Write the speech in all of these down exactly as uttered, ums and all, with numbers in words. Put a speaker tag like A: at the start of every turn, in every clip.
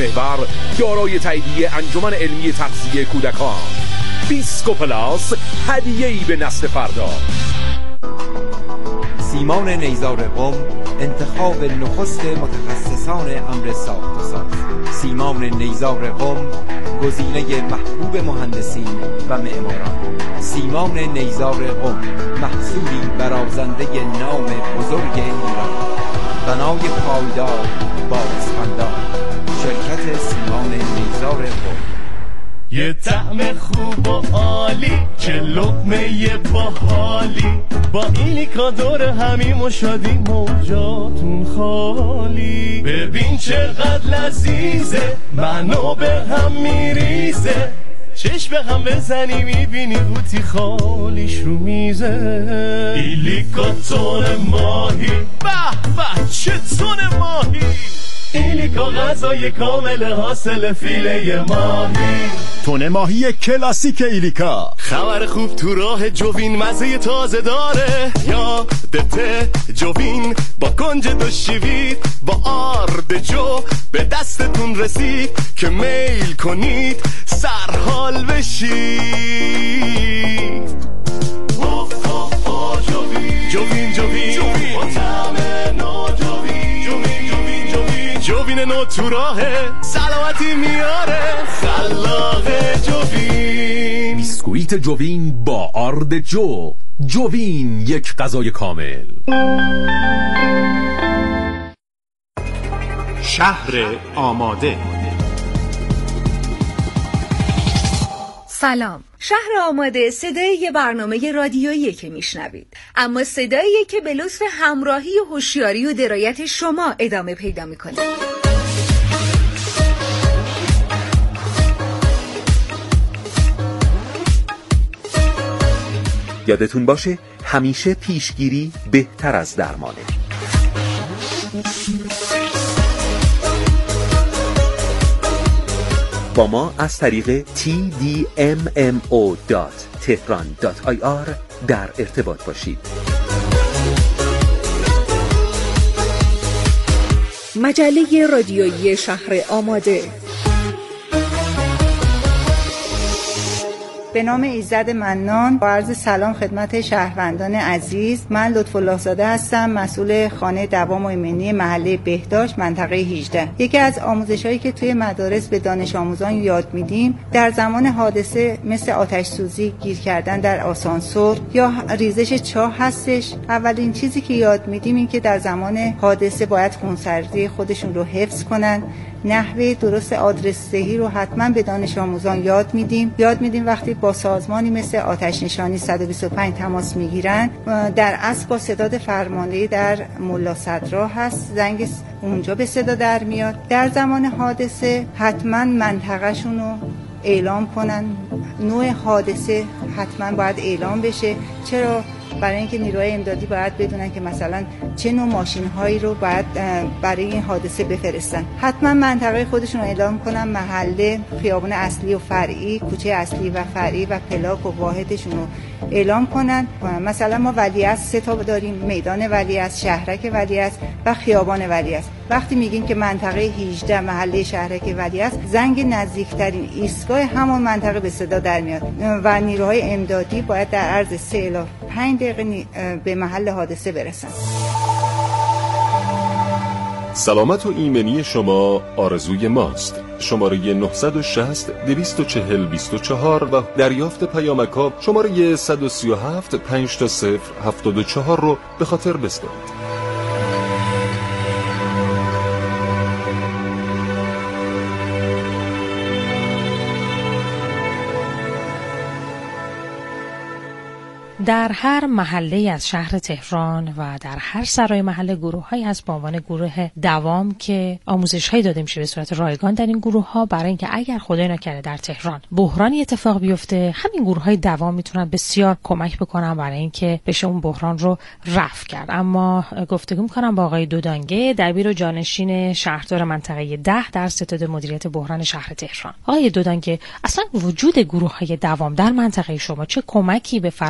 A: محور دارای تاییدیه انجمن علمی تغذیه کودکان. بیسکو پلاس، هدیه‌ای به نسل فردا.
B: سیمان نیزار قم، انتخاب نخست متخصصان امر ساخت و ساز. سیمان نیزار قم، گزینه محبوب مهندسین و معماران. سیمان نیزار قم، محصولی برازنده نام بزرگ ایران. بنای پایدار با اسفندار. شرکت سیمان نیزار قم.
C: یه طعم خوب و عالی، چه لقمه باحالی، با ایلیکا دور همیم و شادی موجاتون خالی. ببین چقدر لذیذه، منو به هم میریزه، چشم به هم بزنی میبینی قوطی خالیش رو میزه. ایلیکا تون ماهی، به به چه تون ماهی، ایلیکا غذای کامل حاصل فیله ماهی.
D: تون ماهی کلاسیک ایلیکا.
C: خبر خوب تو راه جوین، مزه تازه داره، یادته جوین با کنج دو شیوید، با آرد جو به دستتون رسید که میل کنید سرحال بشید. اوه اوه اوه جوین جوین جوین جوین با طعم نو جوین جوین جوین جوین جوین نو تو راهه، سلامتی میاره خلاق جوین.
A: بیسکویت جوین با آرد جو. جوین، یک غذای کامل.
E: شهر آماده.
F: سلام. شهر آماده صدای یه برنامه رادیویی که میشنوید، اما صداییه که به لطف همراهی و هوشیاری و درایت شما ادامه پیدا میکنه.
A: یادتون باشه همیشه پیشگیری بهتر از درمانه. با ما از طریق تی دی ام ام او دات تهران دات آی آر در ارتباط باشید.
F: مجله رادیویی شهر آماده.
G: به نام ایزد منان، با عرض سلام خدمت شهروندان عزیز. من لطف‌الله زاده هستم، مسئول خانه دوام و ایمنی محله بهداشت منطقه هجده. یکی از آموزش‌هایی که توی مدارس به دانش آموزان یاد میدیم در زمان حادثه مثل آتش سوزی، گیر کردن در آسانسور یا ریزش چاه هستش. اولین چیزی که یاد میدیم این که در زمان حادثه باید خونسردی خودشون رو حفظ کنن. نحوه درست آدرس دهی رو حتما به دانش آموزان یاد میدیم. یاد میدیم وقتی با سازمانی مثل آتش نشانی صد و بیست و پنج تماس میگیرن، در اصل با صداد فرماندهی در ملا صدرا هست، زنگ اونجا به صدا در میاد. در زمان حادثه حتما منطقه‌شون رو اعلام کنن. نوع حادثه حتما باید اعلام بشه. چرا؟ برای اینکه نیروهای امدادی باید بدونن که مثلا چه نوع ماشین هایی رو باید برای این حادثه بفرستن. حتما منطقه خودشون رو اعلام کنن، محله، خیابان اصلی و فرعی، کوچه اصلی و فرعی و پلاک و واحدشون رو اعلام کنن. مثلا ما ولیعصر سه تا داریم، میدان ولیعصر، شهرک ولیعصر و خیابان ولیعصر. وقتی میگیم که منطقه هجده محله شهرک ولیعصر، زنگ نزدیکترین ایستگاه همون منطقه به صدا در میاد و نیروهای امدادی باید در عرض سه الی پنج دقیقه به محل حادثه برسن.
H: سلامت و ایمنی شما آرزوی ماست. شماره نه شش صفر دو چهار صفر بیست و چهار و دریافت پیامک‌ها شماره صد و سی و هفت پنج صفر هفتاد و چهار رو به خاطر بسپارید.
I: در هر محله از شهر تهران و در هر سرای محله گروه‌هایی هست با عنوان گروه دوام که آموزش‌هایی داده میشه به صورت رایگان در این گروه‌ها، برای اینکه اگر خدای نکرده در تهران بحرانی اتفاق بیفته، همین گروه‌های دوام میتونن بسیار کمک بکنن برای اینکه بشه اون بحران رو رفع کرد. اما گفتگو می‌کنم با آقای دودانگه، دبیر و جانشین شهردار منطقه ده در ستاد مدیریت بحران شهر تهران. آقای دودانگه، اصلا وجود گروه‌های دوام در منطقه شما چه کمکی به فرآیند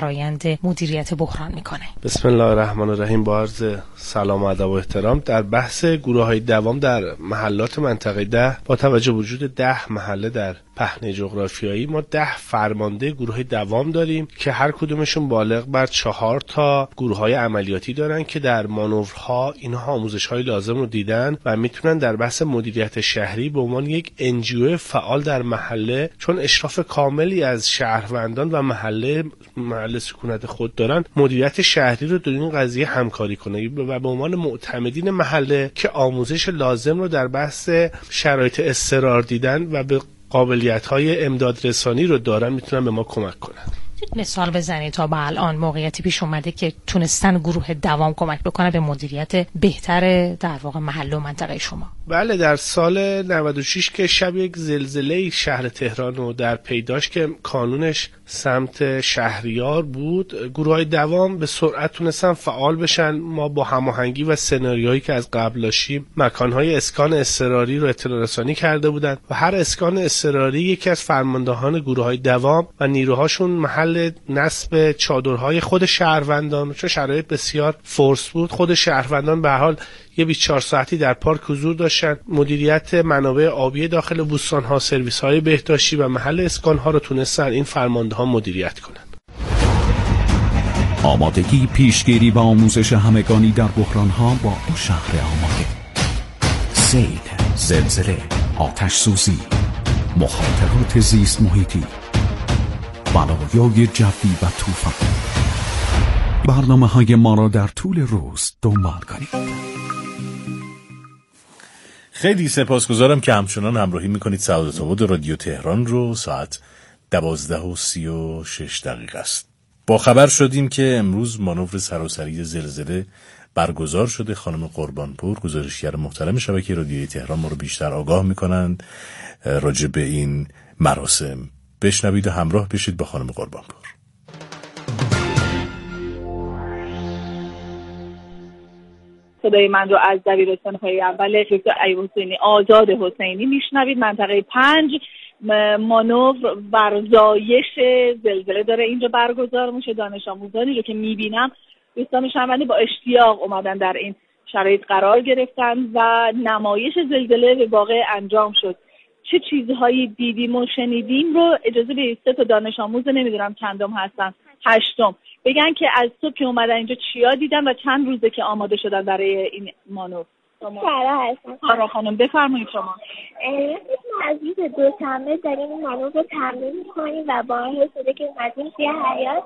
I: وارد مدیریت بحران میکنه.
C: بسم الله الرحمن الرحیم. با عرض سلام و ادب و احترام، در بحث گروه‌های دوام در محلات منطقه ده با توجه وجود ده محله در پهنه جغرافیایی ما ده فرمانده گروه دوام داریم که هر کدومشون بالغ بر چهار تا گروه‌های عملیاتی دارن که در مانورها اینها آموزش‌های لازم رو دیدن و میتونن در بحث مدیریت شهری به عنوان یک ان جی او فعال در محله، چون اشراف کاملی از شهروندان و محله محله سکونت خود دارن، مدیریت شهری رو در این قضیه همکاری کنه و به عنوان معتمدین محله که آموزش لازم رو در بحث شرایط اضطرار دیدن و به قابلیت‌های امداد رسانی رو دارن میتونن به ما کمک کنن.
I: مثال بزنید تا به الان موقعیتی پیش اومده که تونستن گروه دوام کمک بکنه به مدیریت بهتر در واقع محله و منطقه شما؟
C: بله، در سال نود و شش که شب یک زلزله شهر تهران رو در پی داشت که کانونش سمت شهریار بود، گروه‌های دوام به سرعت تونستن فعال بشن. ما با هماهنگی و سناریوهایی که از قبل داشتیم مکان‌های اسکان اضطراری رو اطلاع رسانی کرده بودن و هر اسکان اضطراری یکی از فرماندهان گروه‌های دوام و نیروهاشون محل نصب چادرهای خود شهروندان، چون شرایط بسیار فورس بود، خود شهروندان به هر حال یه بیست و چهار ساعتی در پارک حضور داشتن. مدیریت منابع آبی داخل بوستان‌ها، سرویس‌های بهداشتی و محل اسکان‌ها رو تونستن این فرماندهان مدیریت کنن.
J: آمادگی، پیشگیری و آموزش همگانی در بحران‌ها با شهر آماده. سیل، زلزله، آتش سوزی، مخاطرات زیست محیطی، بلایای جوی و طوفان. برنامه‌های ما را در طول روز دنبال کنید.
K: خیلی سپاسگزارم که همچنان همراهی میکنید. سعادت آباد رادیو تهران رو. ساعت دوازده و سی و شش دقیقه است. با خبر شدیم که امروز مانور سراسری زلزله برگزار شده. خانم قربانپور، گزارشگر محترم شبکه رادیویی تهران، ما رو بیشتر آگاه میکنند راجع به این مراسم. بشنوید و همراه بشید با خانم قربانپور.
L: صدای من رو از دبیرستان‌های اول دکتر ایوب حسینی آزاد حسینی میشنوید. منطقه پنج مانور ورزایش زلزله داره اینجا برگزار میشه. دانش آموزانی رو که میبینم، دوستان شنونده، با اشتیاق اومدن در این شرایط قرار گرفتن و نمایش زلزله به واقع انجام شد. چه چیزهایی دیدیم و شنیدیم رو اجازه بدید سه تا دانش آموز، نمیدونم چندم هستن، هشتم، بگن که از صبح که اومدن اینجا چیا دیدن و چند روزه که آماده شدن برای این مانور.
M: سارا هستم.
L: سارا خانم بفرمایید شما.
M: ما از روز دوشنبه داریم این مانور رو تمرین میکنیم و باعث شده که اومدیم توی حیاط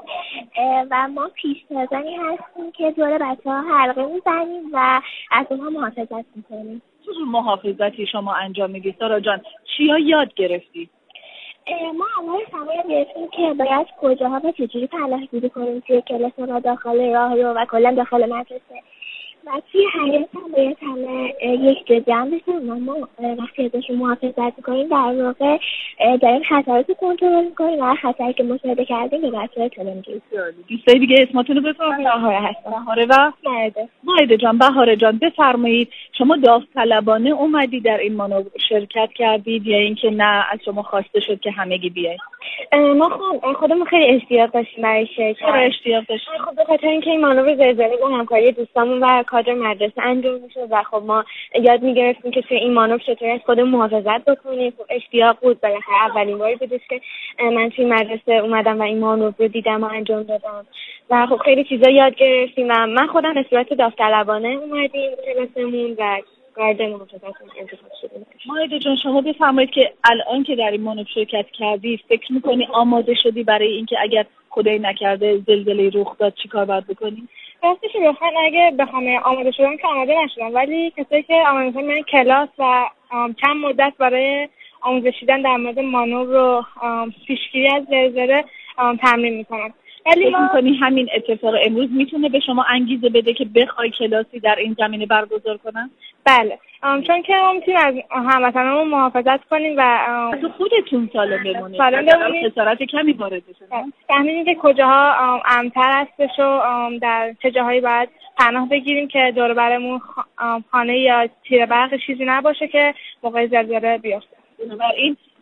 M: و ما پیشتازانی هستیم که دور بچه ها حلقه میزنیم و از اونها محافظت میکنیم.
L: چه محافظتی شما انجام میدید سارا جان؟ چیا یاد گرفتی؟
M: ما اول همه یاد گرفتیم که باید کجاها و چجوری پناهگیری کنیم توی کلاس و داخل راهرو و کلا داخل مدرسه. و توی حیات هم باید همه یک جا جمع بشن و ما وقتی ازشون محافظت میکنیم در واقع داریم خطرات رو کنترل میکنیم و خطری که مشاهده کردیم به بچه ها اطلاع میدیم.
L: دوستای دیگه اسماتون رو بفرمایید.
M: بهاره هستم.
L: بهاره و
M: مایده.
L: مایده جان. بهاره جان بفرمایید، شما داوطلبانه اومدی در این مانور شرکت کردید یا اینکه نه از شما خواسته شد که همگی بیاید؟
M: ما خود خودمون خیلی اشتیاق داشتیم برای شرکت.
L: چرا اشتیاق داشتیم؟
M: خب به خاطر اینکه این مانور زلزله با همکاری دوستامون و کادر مدرسه انجام میشه و خب ما یاد میگرفتیم که توی این مانور چطوری از خودمون محافظت بکنیم. خب اشتیاق بود، بالاخره اولین باری بودش که من توی مدرسه اومدم و این مانور رو دیدم و انجام دادم و خب خیلی چیزا یاد گرفتیم و من خودم به صورت داوطلبانه اومدیم کلاسمون و گارد محافظتون انتخاب شدیم.
L: مایده جان شما بفرمایید که الان که در این مانور شرکت کردی فکر میکنی آماده شدی برای اینکه اگر خدای نکرده زلزله رخ داد چیکار باید بکنی؟
M: راستش بخوام اگه بخوام آماده شدم که آماده نشدم، ولی کسایی که آماده شدن من کلاس و چند مدت برای آموزش دیدن در مورد مانور رو پیشگیری از زلزله تمرین میکنم. ولی
L: فکر میکنی همین اتفاق امروز میتونه به شما انگیزه بده که بخوای کلاسی در این زمینه برگزار کنن؟
M: بله، چون که ما میتونیم از هموطنامون محافظت کنیم و
L: تو خودتون سالم بمونید.
M: سالم بمونید.
L: خسارت کمی وارد بشه.
M: فهمیدیم که کجاها امن‌تر هستش و در چه جاهایی باید پناه بگیریم که دور برمون خانه یا تیر برق چیزی نباشه که موقع زلزله بیفته.
L: بنابراین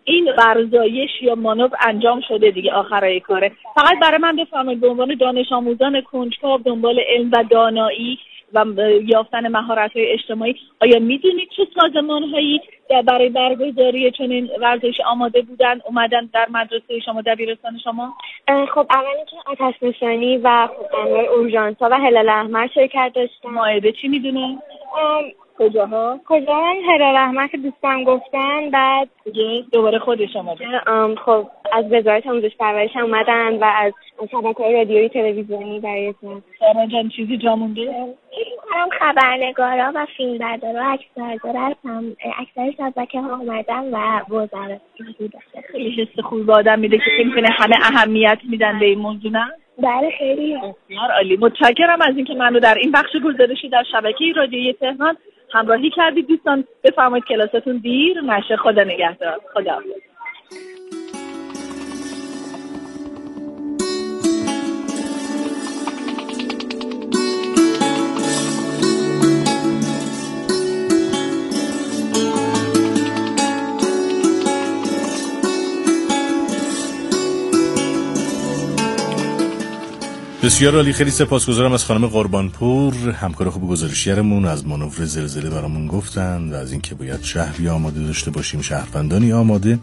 L: این ورزایش یا مانور انجام شده دیگه، آخرای کاره. فقط برای من بفرمایید به عنوان دانش آموزان کنجکاو دنبال علم و دانایی و یافتن مهارت‌های اجتماعی، آیا میدونید چه سازمان‌هایی برای برگزاری چنین ورزش آماده بودن اومدن در مدرسه شما، دبیرستان شما؟
M: خب اولی که آتش نشانی و خب انواع اورژانس‌ها و هلال احمر شرکت داشتن.
L: مائده چی میدونه؟ کجاها؟
M: کجا؟ هلال احمر که دوستان گفتن. بعد
L: دوباره خودش آمده.
M: خب از وزارت آموزش پرورش اومدن و از شبکه‌های رادیویی تلویزیونی برای
L: سارا جان چیزی جا مونده؟
M: هم خبرنگارا و فیلمبردارا و عکسبردارا هم اکثر شبکه‌ها اومدن و وزارت بوده.
L: خیلی حس خوبی به آدم میده که فکر کنه همه اهمیت میدن به این موضوع، نه؟
M: بله خیلی.
L: بسیار عالی. متشکرم از اینکه منو در این بخش گزارشی در شبکه رادیویی تهران همراهی کردید. دوستان بفرمایید کلاستون دیر نشه. خدا نگهدار. خدا.
K: بسیار عالی. خیلی سپاسگزارم از خانم قربانپور، همکار خوب گزارشگرمون. از مانور زلزله برامون گفتن و از اینکه باید شهری آماده داشته باشیم، شهروندانی آماده.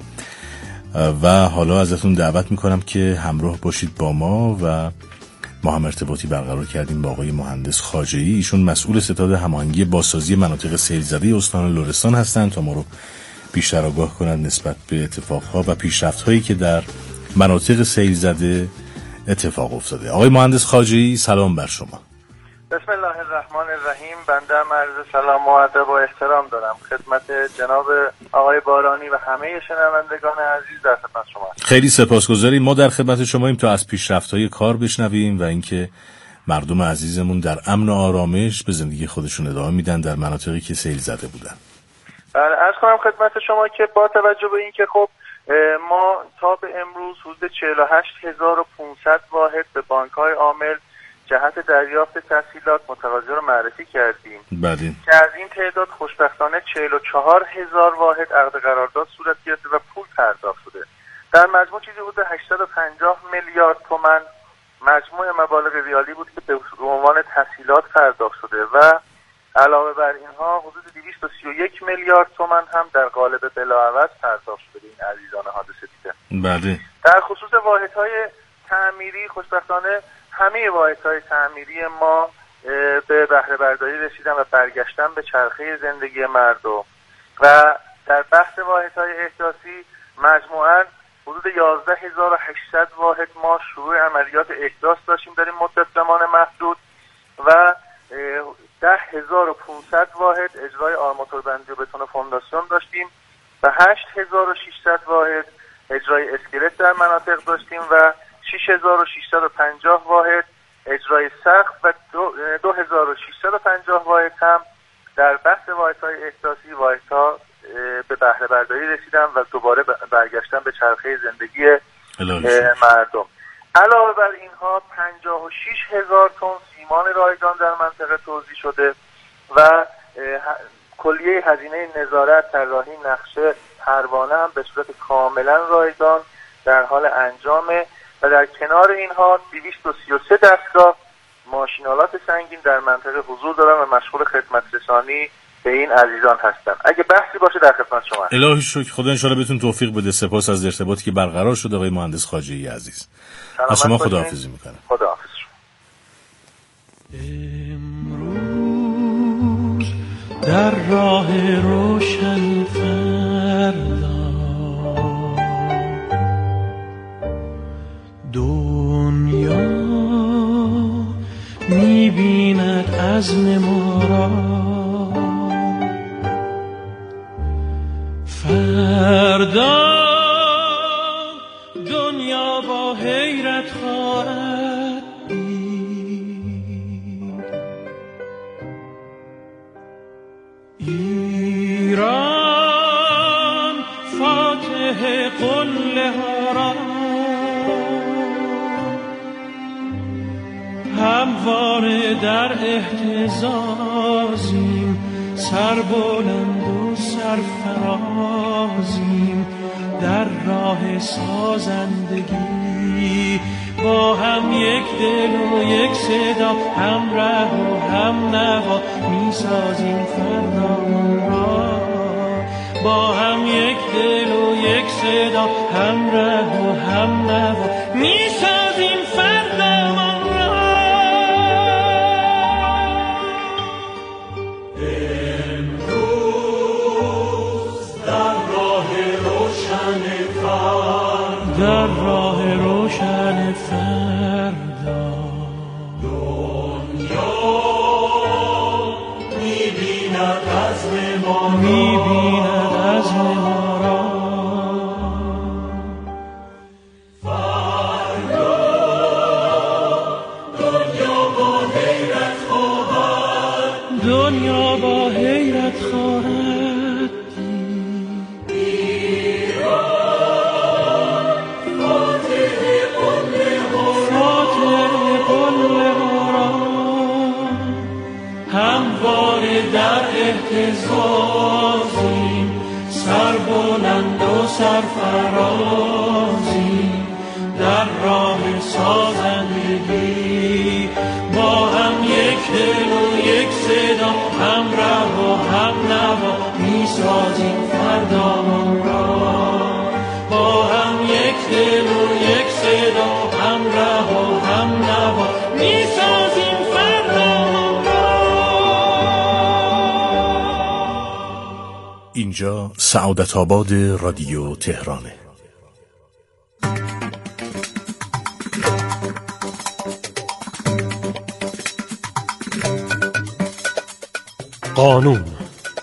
K: و حالا ازتون دعوت میکنم که همراه باشید با ما و ما هم ارتباطی برقرار کردیم با آقای مهندس خواجه‌ای. ایشون مسئول ستاد هماهنگی بازسازی مناطق سیل‌زده استان لرستان هستند تا ما رو بیشتر آگاه کنند نسبت به اتفاقها و پیشرفت‌هایی که در مناطق سیل‌زده اتفاق افتاده. آقای مهندس خواجه‌ای سلام بر شما.
N: بسم الله الرحمن الرحیم. بنده هم عرض سلام و ادب و احترام دارم خدمت جناب آقای بارانی و همه شنوندگان عزیز در خدمت شما.
K: خیلی سپاسگزاریم. ما در خدمت شماییم تا از پیشرفت‌های کار بشنویم و اینکه مردم عزیزمون در امن و آرامش به زندگی خودشون ادامه میدن در مناطقی که سیل زده بودن.
N: بله، عرض کنم خدمت شما که با توجه به اینکه خب ما تا به امروز حدود چهل و هشت هزار و پانصد واحد به بانک‌های عامل جهت دریافت تسهیلات متقاضی رو معرفی کردیم.
K: بله.
N: که از این تعداد خوشبختانه چهل و چهار هزار واحد عقد قرارداد صورت گرفته و پول پرداخت شده. در مجموع چیزی حدود هشتصد و پنجاه میلیارد تومان مجموع مبالغ ریالی بود که به عنوان تسهیلات پرداخت شده و علاوه بر اینها حدود دویست و سی و یک میلیارد تومان هم در قالب بلاعوض پرداخت شده این عزیزان حادثه دیده.
K: بله.
N: در خصوص واحدهای تعمیری خوشبختانه همه واحدهای تعمیری ما به بهره برداری رسیدن و برگشتن به چرخه زندگی مردم و در بحث واحدهای احداثی مجموعاً حدود یازده هزار و هشتصد واحد ما شروع عملیات احداث داشتیم در این مدت زمان محدود و ده هزار و پانصد واحد اجرای آرماتوربندی و بتون فونداسیون داشتیم و هشت هزار و ششصد واحد اجرای اسکلت در مناطق داشتیم و شش هزار و ششصد و پنجاه واحد اجرای سقف و دو هزار و ششصد و پنجاه واحد هم در بحث واحدهای احداثی واحدها به بهره برداری رسیدن و دوباره برگشتن به چرخه زندگی مردم. علاوه بر اینها پنجاه و شش هزار تن سیمان رایگان در منطقه توزیع شده و کلیه هزینه نظارت، طراحی، نقشه، پروانه هم به صورت کاملا رایگان در حال انجامه و در کنار اینها دویست و سی و سه دستگاه ماشینالات سنگین در منطقه حضور دارن و مشغول خدمت رسانی به این عزیزان هستن. اگه بحثی باشه در خدمت شما.
K: الهی شکر. خدا انشالله بهتون توفیق بده. سپاس از ارتباطی که برقرار شد آقای مهندس خواجه‌ای عزیز. از شما خداحافظی میکنم.
N: خداحافظ.
C: امروز در راه روشن فردا دنیا میبیند عزم ما را فردا دنیا با حیرت خواهد دید ایران فاتح قله ها را همواره در اهتزازیم سربلند و سرفرازیم در راه سازندگی، با هم یک دل و یک صدا، هم ره و هم نوا میسازیم فردامون را. با هم یک دل و یک صدا، هم ره و هم نوا میسازیم فردامون را. امروز در راه روشن فردا، در راه روشن فردا، دنیا میبیند عزم ما، میبیند عزم ما را. فردا دنیا با حیرت خواهد، دنیا با حیرت خواهد دید. ایران فاتح قله ها، فاتح قله ها را. همواره در اهتزازیم، سر بلند و سرفرازیم، در راه سازندگی، با هم یک دل و یک صدا، هم ره و هم نوا میسازیم فردامون را. با هم یک دل و یک صدا، هم ره و هم نوا میسازیم فردامون را.
K: اینجا سعادت آباد رادیو تهرانه.
E: قانون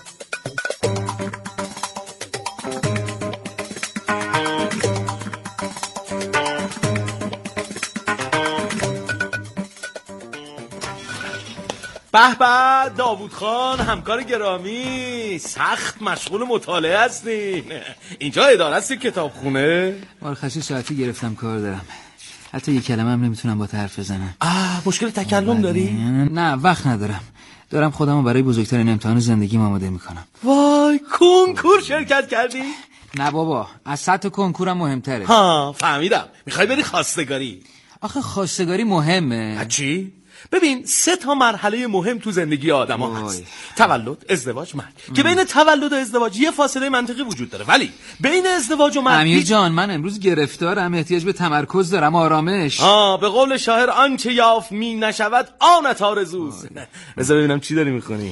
A: به به داوود خان، همکار گرامی، سخت مشغول مطالعه هستین. اینجا اداره است کتابخونه؟
O: مرخصی ساعتی گرفتم، کار دارم. حتی یک کلمه هم نمیتونم با حرف بزنم.
A: آه، مشکل تکلم داری؟
O: نه، وقت ندارم. دارم خودمو برای بزرگترین امتحان زندگیم آماده میکنم.
A: وای، کنکور شرکت کردی؟
O: نه بابا، از سطح کنکورم مهمتره.
A: ها، فهمیدم. میخوای بری خواستگاری؟
O: آخه خواستگاری مهمه.
A: چی؟ ببین، سه تا مرحله مهم تو زندگی آدم ها هست: تولد، ازدواج، مرگ. که بین تولد و ازدواج یه فاصله منطقی وجود داره، ولی بین ازدواج و مرگ
O: امیر جان، من امروز گرفتارم، احتیاج به تمرکز دارم، آرامش.
A: آه، به قول شاعر آنچه یافت می نشود آنت آرزوست. بذار ببینم چی داری میخونی.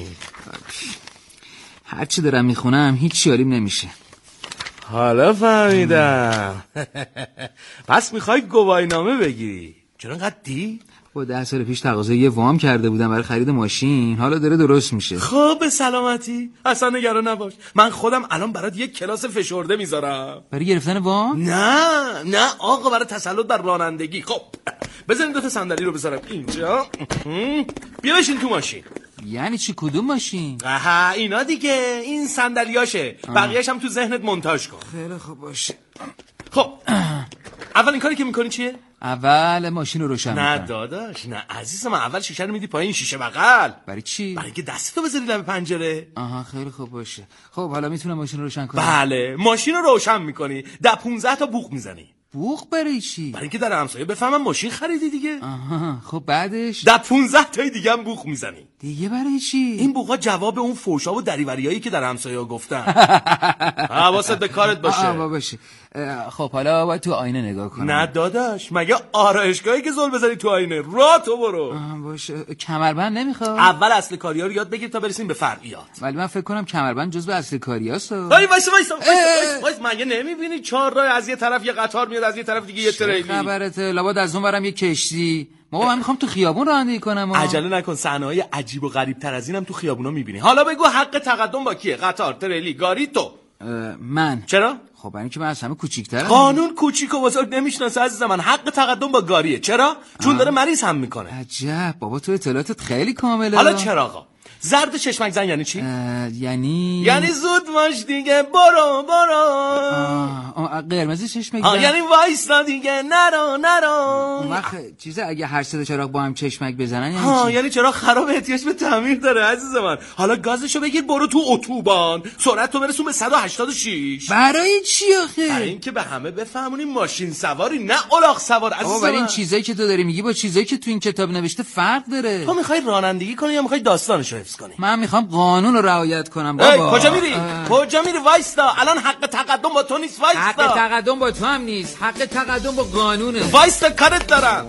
O: هر چی دارم میخونم هیچ یاریم نمیشه.
A: حالا فهمیدم. پس میخوای گواهینامه بگیری؟ چرا انقدر دی؟
O: با ده سال پیش تقاضای یه وام کرده بودم برای خرید ماشین، حالا داره درست میشه.
A: خب به سلامتی، اصلا نگران نباش. من خودم الان برات یک کلاس فشرده میذارم.
O: برای گرفتن وام؟
A: نه نه آقا، برای تسلط بر رانندگی. خب بزنین دو تا صندلی رو بذارم اینجا. بیا بشین تو ماشین.
O: یعنی چی؟ کدوم ماشین؟
A: آها، اینا دیگه، این صندلیاشه. بقیه‌اش هم تو ذهنت مونتاژ کن.
O: خیلی خوب باشه.
A: خب اولین کاری که میکنی چیه؟
O: اول ماشین رو روشن
A: نه
O: میکنم.
A: داداش، نه عزیزم، اول شیشه رو میدی پایین، شیشه بغل.
O: برای چی؟
A: برای اینکه دستتو بذاری لب پنجره.
O: آها، خیلی خوب باشه. خب حالا میتونم ماشین رو روشن کنم؟
A: بله، ماشین رو روشن میکنی، ده پونزده تا بوق میزنی.
O: بوق برای چی؟
A: برای اینکه در همسایه بفهمن ماشین خریدی دیگه.
O: آها، خب بعدش؟
A: ده پونزده تای دیگه هم بوق میزنی.
O: دیگه برای چی؟
A: این بوقا جواب اون فوشا و دریوریایی که در همسایه‌ها گفتن. حواست به کارت باشه.
O: آها باشه. خب حالا باید تو آینه نگاه کنم.
A: نه داداش، مگه آرایشگاهی که زل بزنی تو آینه؟ راه تو برو.
O: باشه. کمربند نمیخواد؟
A: اول اصل کاریا رو یاد بگیر تا برسیم به فرعیات.
O: ولی من فکر کنم کمربند جزء اصل کاریاست.
A: وای وایس وایس وایس، مگه نمیبینی چهار راه از یه طرف یه قطار میاد، از یه طرف دیگه یه تریلی؟
O: خبرته؟ لابد از اون برم یه کشتی. بابا من میخوام تو خیابون رانندگی کنم.
A: عجله نکن، صحنه‌های عجیب و غریب تر از اینم تو خیابونا میبینی. حالا بگو حق تقدم با کیه؟ قطار، تریلی، گاری، تو؟
O: من.
A: چرا؟
O: خب برای اینکه من از همه کوچیک‌ترم.
A: قانون کوچیک و بزرگ نمیشناسه عزیز من. حق تقدم با گاریه. چرا؟ چون داره مریض هم میکنه.
O: عجب، بابا تو اطلاعاتت خیلی کامله.
A: حالا چرا آقا؟ زرد چشمک زن یعنی چی؟
O: یعنی
A: یعنی زود باش دیگه، برو برو.
O: آه، قرمز چشمک
A: ها یعنی وایستا دیگه نرو نرو.
O: اون وقت چیزه اگه هر سه چراغ با هم چشمک بزنن یعنی
A: ها یعنی چراغ خراب احتیاج به تعمیر داره عزیز من. حالا گازشو بگیر برو تو اتوبان، سرعت تو برسون به صد و هشتاد و شش.
O: برای چی آخه؟
A: برای اینکه به همه بفهمونیم ماشین سواری نه الاغ سوار عزیز من.
O: برای این چیزایی که تو داری میگی با چیزایی که تو این کتاب نوشته فرق داره.
A: تو میخوای رانندگی کنی یا میخوای داستانشو حفظ کنی؟
O: من میخوام قانون رو رعایت کنم بابا.
A: کجا میری؟ کجا میری؟ وایستا. الان حق تقدم با تو نیست. وایستا.
O: حق تقدم با تو هم نیست. حق تقدم با قانونه.
A: وایستا کارت دارم.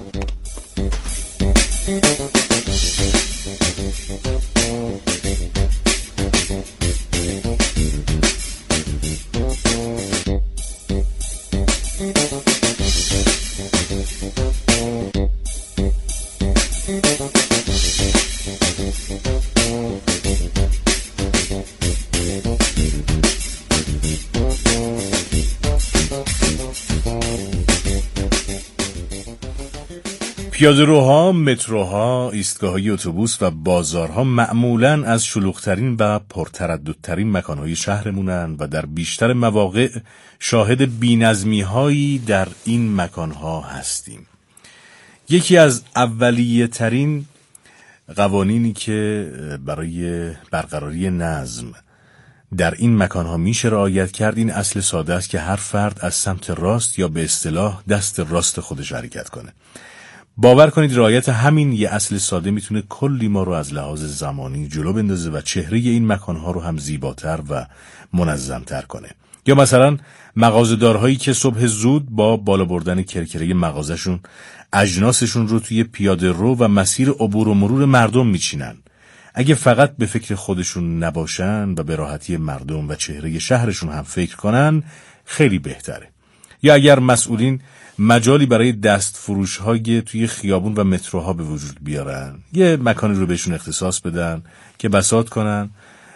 K: پیاده‌روها، متروها، ایستگاه‌های اتوبوس و بازارها معمولاً از شلوغ‌ترین و پرترددترین مکان‌های شهرمونن و در بیشتر مواقع شاهد بی‌نظمی‌هایی در این مکان‌ها هستیم. یکی از اولیه‌ترین قوانینی که برای برقراری نظم در این مکان‌ها میشه رعایت کرد این اصل ساده است که هر فرد از سمت راست یا به اصطلاح دست راست خودش حرکت کنه. باور کنید رعایت همین یه اصل ساده میتونه کلی ما رو از لحاظ زمانی جلو بندازه و چهره این مکانها رو هم زیباتر و منظمتر کنه. یا مثلا مغازه‌دارهایی که صبح زود با بالا بردن کرکره مغازه‌شون اجناسشون رو توی پیاده رو و مسیر عبور و مرور مردم میچینن. اگه فقط به فکر خودشون نباشن و به راحتی مردم و چهره شهرشون هم فکر کنن خیلی بهتره. یا اگر مسئولین مجالی برای دست فروش های توی خیابون و متروها به وجود بیارن، یه مکانی رو بهشون اختصاص بدن که بساط کنن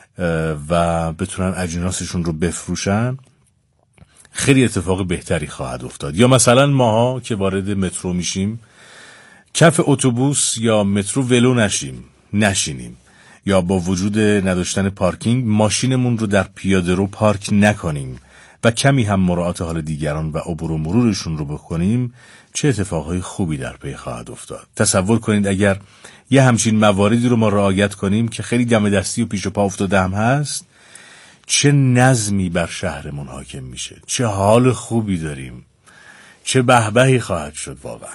K: و بتونن اجناسشون رو بفروشن، خیلی اتفاق بهتری خواهد افتاد. یا مثلا ماها که وارد مترو میشیم کف اتوبوس یا مترو ولو نشیم نشینیم یا با وجود نداشتن پارکینگ ماشینمون رو در پیاده رو پارک نکنیم و کمی هم مراعات حال دیگران و عبور و مرورشون رو بکنیم، چه اتفاقهای خوبی در پی خواهد افتاد. تصور کنید اگر یه همچین مواردی رو ما رعایت کنیم که خیلی دم دستی و پیش و پا افتاده هم هست، چه نظمی بر شهرمون حاکم میشه، چه حال خوبی داریم، چه بهبهی خواهد شد واقعا.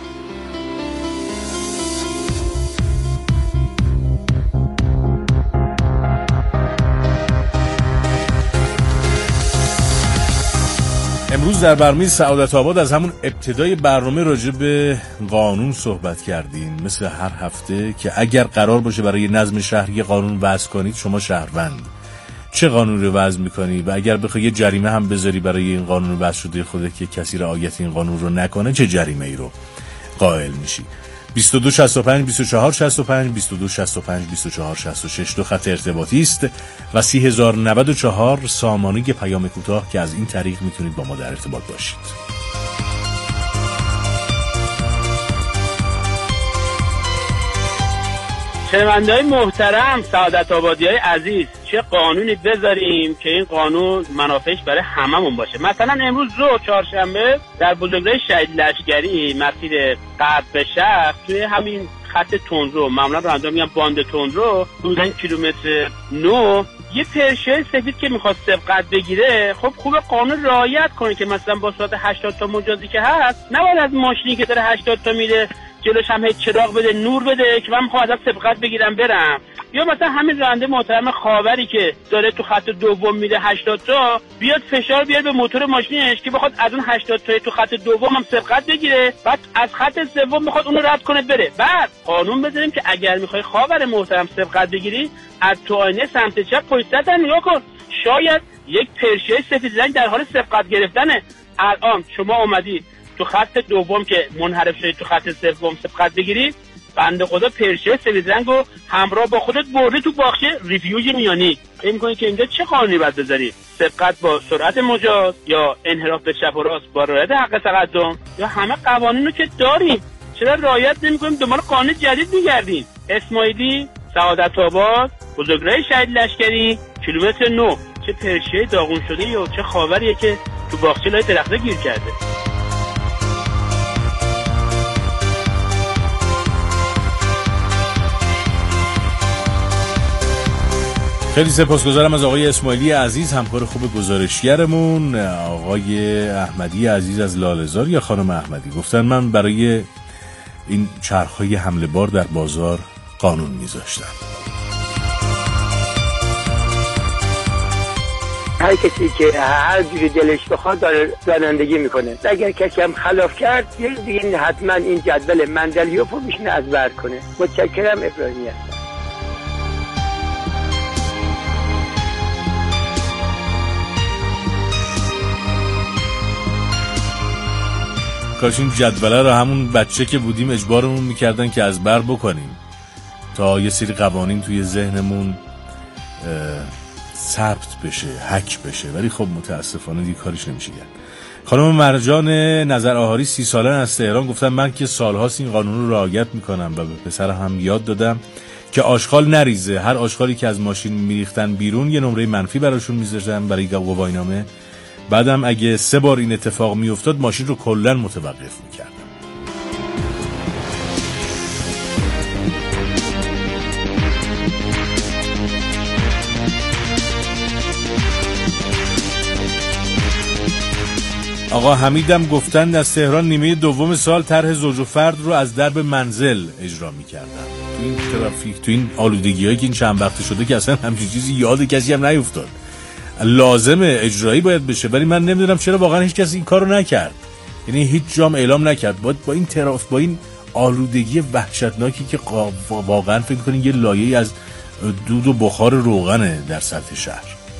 K: امروز در برنامه سعادت آباد از همون ابتدای برنامه راجع به قانون صحبت کردیم، مثل هر هفته که اگر قرار باشه برای نظم شهر یه قانون وضع کنید، شما شهروند چه قانون رو وضع میکنی و اگر بخوای یه جریمه هم بذاری برای این قانون وضع شده خودت که کسی رعایت این قانون رو نکنه، چه جریمه ای رو قائل میشی؟ بیست و دو شصت و پنج بیست و چهار شصت و پنج بیست و دو شصت و پنج بیست و چهار شصت و شش دو خط ارتباطی است و سی هزار و نود و چهار سامانه پیام کوتاه که از این طریق میتونید با ما در ارتباط باشید.
P: شنونده‌های محترم، سعادت آبادی‌های عزیز، چه قانونی بذاریم که این قانون منافعش برای هممون باشه. مثلا امروز ظهر چهارشنبه در بزرگراه شهید لشکری مسیر غرب به شرق توی همین خط تندرو، معمولا راننده میگن باند تندرو، حدوداً کیلومتر نه، یه پرشه سفید که میخواد سبقت بگیره، خب خوب قانون رعایت کنه که مثلا با سرعت هشتاد تا مجازی که هست نباید از ماشینی که داره هشتاد تا میره جلوش هم هیچ چراغ بده، نور بده که من میخوام ازش سبقت بگیرم برم. یا مثلا همین راننده محترم خاوری که داره تو خط دوم میره هشتاد تا، بیاد فشار بیاد به موتور ماشینش که بخواد از اون هشتاد تا تو خط دوم هم سبقت بگیره، بعد از خط سوم بخواد اونو رد کنه بره. بعد قانون بذاریم که اگر میخوای خاور محترم سبقت بگیری، از تو آینه سمت چپ پشت سرت نگاه کن، شاید یک پرشه سفید رنگ در حال سبقت گرفتنه. الان شما اومدی تو خط دوم که منحرف شدی تو خط سوم سبقت بگیری، بنده خدا پرشه سفید رنگو همراه با خودت برده تو باغچه ریفیوژ میانی. فکر می‌کنی که اینجا چه قانونی باید بذاری؟ سبقت با سرعت مجاز یا انحراف به چپ و راست با رعایت حق تقدم، یا همه قوانینو که داریم چرا رعایت نمی‌کنیم؟ دنبال قانون جدید می‌گردیم. اسماعیلی، سعادت آباد، بزرگراه شهید لشکری، کیلومتر نه. چه پرشه داغون شده یا چه خاوریه که تو تو باغچه لای درخته گیر کرده.
K: خیلی سپاسگزارم از آقای اسماعیلی عزیز، همکار خوب گزارشگرمون. آقای احمدی عزیز از لاله‌زار یا خانم احمدی گفتن من برای این چرخ‌های حمله بار در بازار قانون میذاشتم.
Q: هر کسی که هر جوری دلش بخواد داره رانندگی میکنه. اگر کسی هم خلاف کرد دیگه حتما این جدول مندلیوف رو میشینه ازبر کنه. متشکرم. ابراهیمی هستم.
K: کاش این جدوله رو همون بچه که بودیم اجبارمون میکردن که از بر بکنیم تا یه سری قوانین توی ذهنمون ثبت بشه، حک بشه، ولی خب متاسفانه دیگه کاریش نمیشه کرد. خانم مرجان نظر آهاری سی ساله از تهران گفتن من که سالهاست این قانون رو رعایت میکنم و به پسرم هم یاد دادم که آشغال نریزه. هر آشغالی که از ماشین میریختن بیرون یه نمره منفی براشون میذاشتن برای گواهینامه. بعدم اگه سه بار این اتفاق میافتاد ماشین رو کلا متوقف میکردم. آقا حمیدم گفتن از تهران نیمه دوم سال طرح زوج و فرد رو از درب منزل اجرا میکردن. تو این ترافیک، تو این آلودگی‌هایی که این چند وقت شده که اصلا همچین چیزی یاد کسی هم نیفتاد. لازمه اجرایی باید بشه، ولی من نمیدونم چرا واقعا هیچ کسی این کارو نکرد. یعنی هیچ جام اعلام نکرد. با با این تراف با این آلودگی وحشتناکی که واقعا فکر کنین یه لایه‌ای از دود و بخار روغنه در سطح شهر.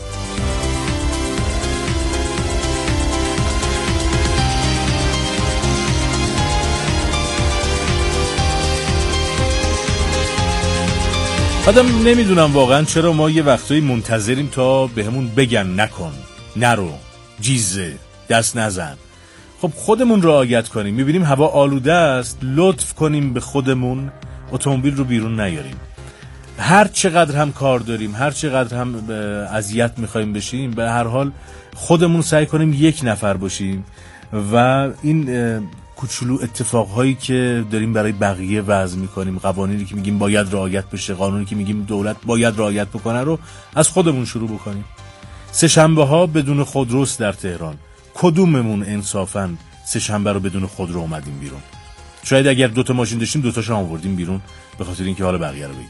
K: آدم نمیدونم واقعا چرا ما یه وقتایی منتظریم تا بهمون بگن نکن، نرو، جیزه، دست نزن. خب خودمون رعایت کنیم. میبینیم هوا آلوده است، لطف کنیم به خودمون اتومبیل رو بیرون نیاریم. هر چقدر هم کار داریم، هر چقدر هم اذیت میخوایم بشیم، به هر حال خودمون سعی کنیم یک نفر باشیم و این کوچولو اتفاقهایی که داریم برای بقیه وضع میکنیم، قوانینی که میگیم باید رعایت بشه، قانونی که میگیم دولت باید رعایت بکنه رو از خودمون شروع بکنیم. سه شنبه ها بدون خودروست در تهران. کدوممون انصافاً سه شنبه رو بدون خودرو اومدیم بیرون؟ شاید اگر دوتا ماشین داشتیم دوتاشو آوردیم بیرون به خاطر اینکه حال بقیه رو بگیریم.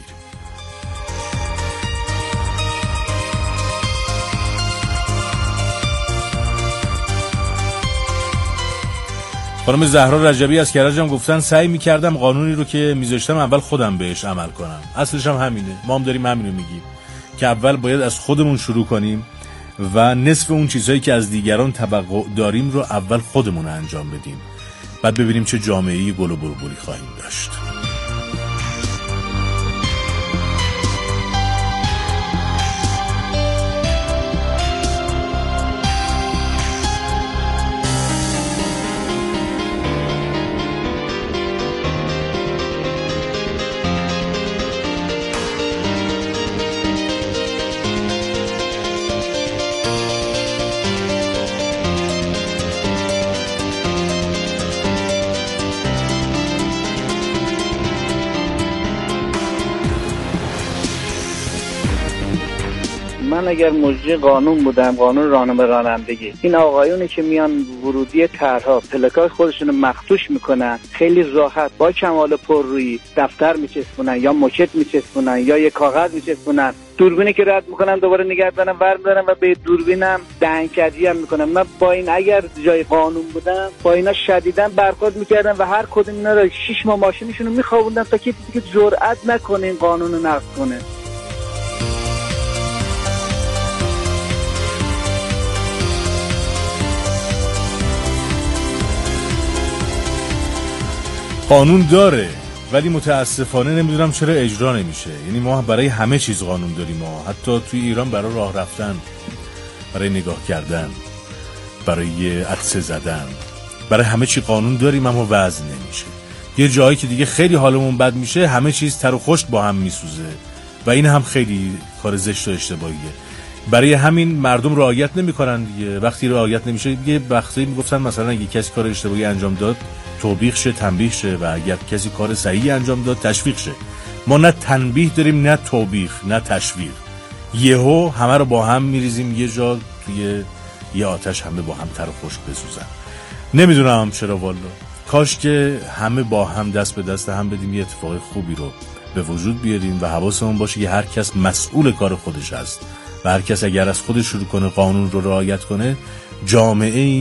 K: خانم زهرا رجبی از کرج هم گفتن سعی میکردم قانونی رو که میذاشتم اول خودم بهش عمل کنم. اصلش هم همینه. ما هم داریم همینو میگیم که اول باید از خودمون شروع کنیم و نصف اون چیزهایی که از دیگران توقع داریم رو اول خودمون انجام بدیم. بعد ببینیم چه جامعه‌ای گل و بلبلی خواهیم داشت.
R: من اگر مجری قانون بودم، قانون راهنمای رانندگی، این آقایونی که میان ورودی طرح‌ها پلکای خودشونو مخدوش میکنن، خیلی راحت با کمال پررویی دفتر میچسبونن یا موکت میچسبونن یا یه کاغذ میچسبونن، دوربینی که رد میکنن دوباره نگه دارن ور میدارن و به دوربینم دهن‌کجی هم میکنن. من با این اگر جای قانون بودم با اینا شدیداً برخورد میکردم و هر کدوم اینا رو شش ماه ماشینشونو میخوابوندم تا کسی که جرئت نکنه این قانونو نقض کنه.
K: قانون داره ولی متاسفانه نمیدونم چرا اجرا نمیشه. یعنی ما برای همه چیز قانون داریم، ما حتی توی ایران برای راه رفتن، برای نگاه کردن، برای عطسه زدن، برای همه چی قانون داریم اما وضع نمیشه. یه جایی که دیگه خیلی حالمون بد میشه همه چیز تر و خشک با هم میسوزه و این هم خیلی کار زشت و اشتباهیه. برای همین مردم رعایت نمی‌کنن دیگه. وقتی رعایت نمیشه دیگه وقتی میگفتن مثلا اگه کسی کار اشتباهی انجام داد توبیخ شه، تنبیه شه، و اگر کسی کار صحیحی انجام داد تشویق شه. ما نه تنبیه داریم، نه توبیخ، نه تشویق. یهو همه رو با هم میریزیم یه جا توی یه آتش، همه با هم تر و خشک بسوزن. نمیدونم چرا والا. کاش که همه با هم دست به دست هم بدیم یه اتفاق خوبی رو به وجود بیاریم و حواسمون باشه که هر کس مسئول کار خودش هست و هر کس اگر از خودش شروع کنه قانون رو رعایت کنه، جامعه